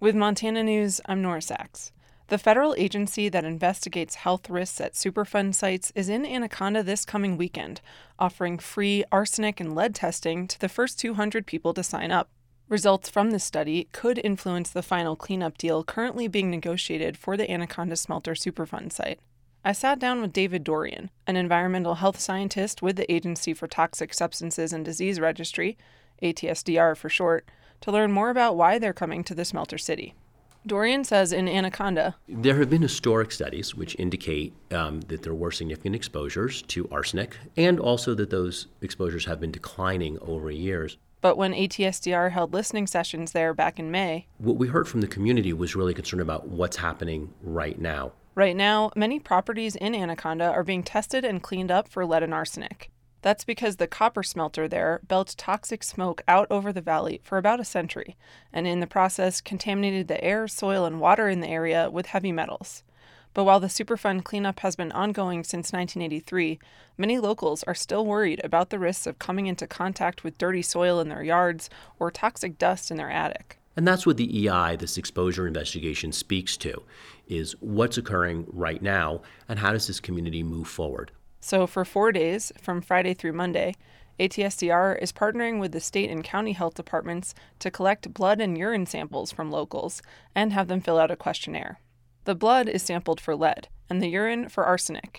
With Montana News, I'm Nora Sachs. The federal agency that investigates health risks at Superfund sites is in Anaconda this coming weekend, offering free arsenic and lead testing to the first 200 people to sign up. Results from this study could influence the final cleanup deal currently being negotiated for the Anaconda Smelter Superfund site. I sat down with David Dorian, an environmental health scientist with the Agency for Toxic Substances and Disease Registry, ATSDR for short, to learn more about why they're coming to the smelter city. Dorian says in Anaconda, there have been historic studies which indicate that there were significant exposures to arsenic, and also that those exposures have been declining over years. But when ATSDR held listening sessions there back in May, what we heard from the community was really concerned about what's happening right now. Right now, many properties in Anaconda are being tested and cleaned up for lead and arsenic. That's because the copper smelter there belched toxic smoke out over the valley for about a century, and in the process contaminated the air, soil, and water in the area with heavy metals. But while the Superfund cleanup has been ongoing since 1983, many locals are still worried about the risks of coming into contact with dirty soil in their yards or toxic dust in their attic. And that's what the EI, this exposure investigation, speaks to, is what's occurring right now and how does this community move forward. So for 4 days, from Friday through Monday, ATSDR is partnering with the state and county health departments to collect blood and urine samples from locals and have them fill out a questionnaire. The blood is sampled for lead and the urine for arsenic.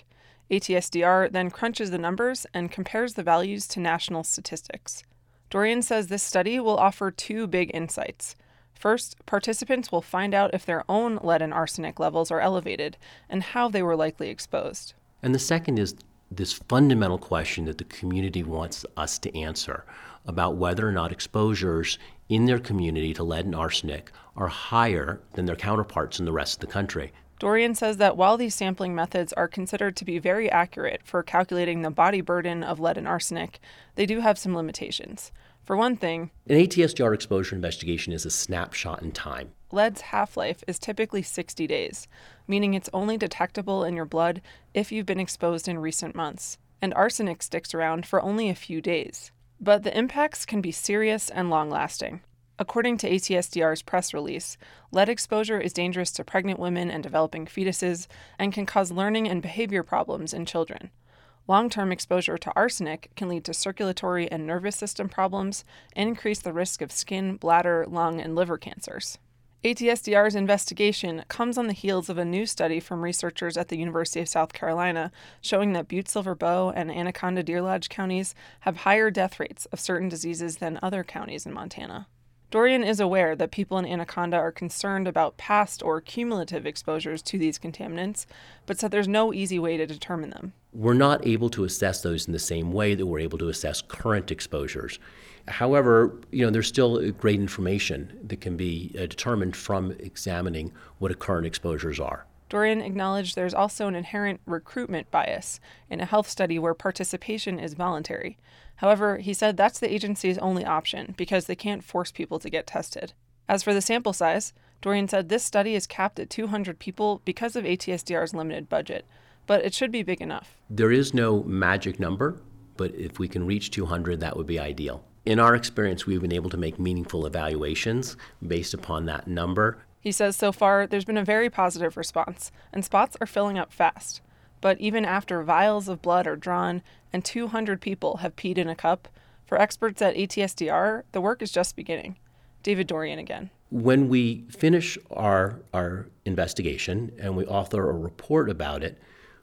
ATSDR then crunches the numbers and compares the values to national statistics. Dorian says this study will offer two big insights. First, participants will find out if their own lead and arsenic levels are elevated and how they were likely exposed. And the second is this fundamental question that the community wants us to answer about whether or not exposures in their community to lead and arsenic are higher than their counterparts in the rest of the country. Dorian says that while these sampling methods are considered to be very accurate for calculating the body burden of lead and arsenic, they do have some limitations. For one thing, an ATSDR exposure investigation is a snapshot in time. Lead's half-life is typically 60 days, meaning it's only detectable in your blood if you've been exposed in recent months, and arsenic sticks around for only a few days. But the impacts can be serious and long-lasting. According to ATSDR's press release, lead exposure is dangerous to pregnant women and developing fetuses and can cause learning and behavior problems in children. Long-term exposure to arsenic can lead to circulatory and nervous system problems and increase the risk of skin, bladder, lung, and liver cancers. ATSDR's investigation comes on the heels of a new study from researchers at the University of South Carolina showing that Butte-Silver Bow and Anaconda-Deer Lodge counties have higher death rates of certain diseases than other counties in Montana. Dorian is aware that people in Anaconda are concerned about past or cumulative exposures to these contaminants, but said there's no easy way to determine them. We're not able to assess those in the same way that we're able to assess current exposures. However, there's still great information that can be determined from examining what current exposures are. Dorian acknowledged there's also an inherent recruitment bias in a health study where participation is voluntary. However, he said that's the agency's only option because they can't force people to get tested. As for the sample size, Dorian said this study is capped at 200 people because of ATSDR's limited budget, but it should be big enough. There is no magic number, but if we can reach 200, that would be ideal. In our experience, we've been able to make meaningful evaluations based upon that number. He says so far there's been a very positive response, and spots are filling up fast. But even after vials of blood are drawn and 200 people have peed in a cup, for experts at ATSDR, the work is just beginning. David Dorian again. When we finish our investigation and we author a report about it,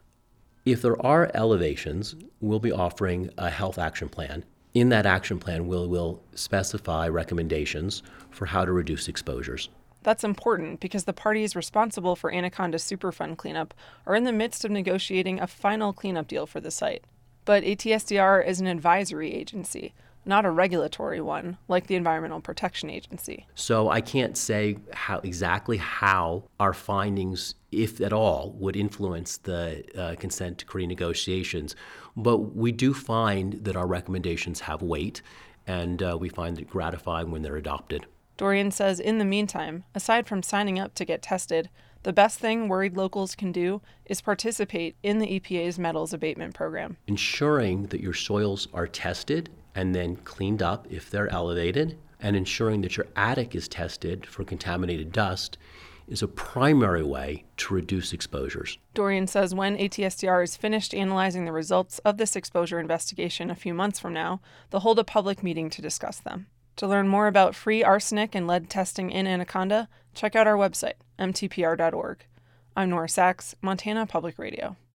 if there are elevations, we'll be offering a health action plan. In that action plan, we'll specify recommendations for how to reduce exposures. That's important because the parties responsible for Anaconda's Superfund cleanup are in the midst of negotiating a final cleanup deal for the site. But ATSDR is an advisory agency, not a regulatory one, like the Environmental Protection Agency. So I can't say exactly how our findings, if at all, would influence the consent decree negotiations. But we do find that our recommendations have weight, and we find it gratifying when they're adopted. Dorian says in the meantime, aside from signing up to get tested, the best thing worried locals can do is participate in the EPA's metals abatement program. Ensuring that your soils are tested and then cleaned up if they're elevated, and ensuring that your attic is tested for contaminated dust is a primary way to reduce exposures. Dorian says when ATSDR is finished analyzing the results of this exposure investigation a few months from now, they'll hold a public meeting to discuss them. To learn more about free arsenic and lead testing in Anaconda, check out our website, mtpr.org. I'm Nora Sachs, Montana Public Radio.